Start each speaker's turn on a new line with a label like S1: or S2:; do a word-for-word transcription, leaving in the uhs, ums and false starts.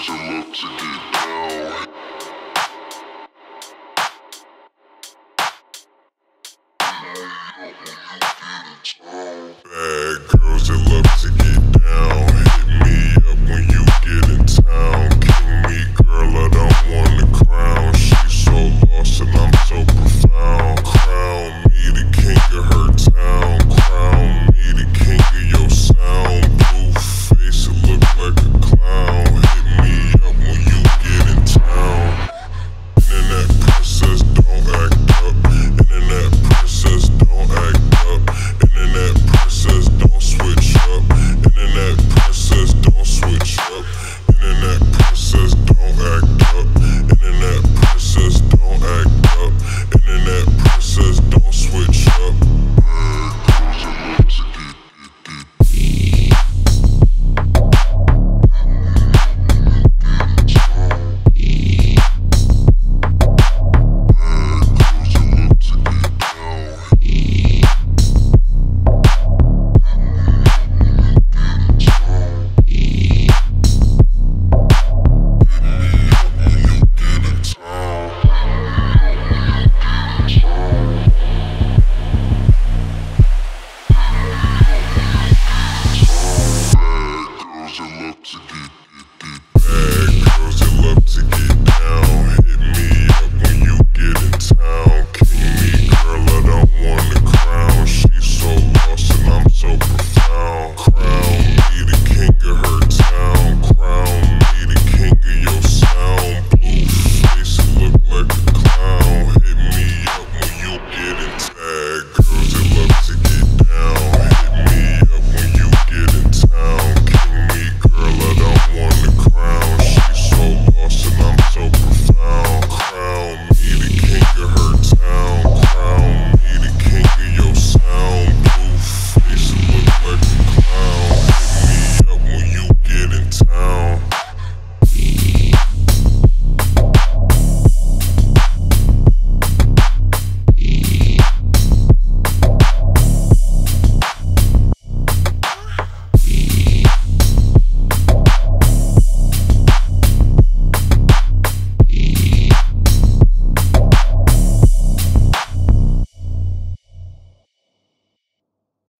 S1: girls that love to get down. Bad girls that love to get down. Hit me up when you get in town. King me, girl, I don't want the crown. She's so lost and I'm so profound. Crown me the king of her town. Crown me the king of your sound. Blue face, it look like a clown. Hit me up when you get in town. Internet princess, don't act up. Internet princess, don't act up. Internet princess, don't switch up. Internet princess, don't switch up. Internet princess, don't act up. Internet princess, don't act up. Internet princess, don't switch up. Bad girls that love to get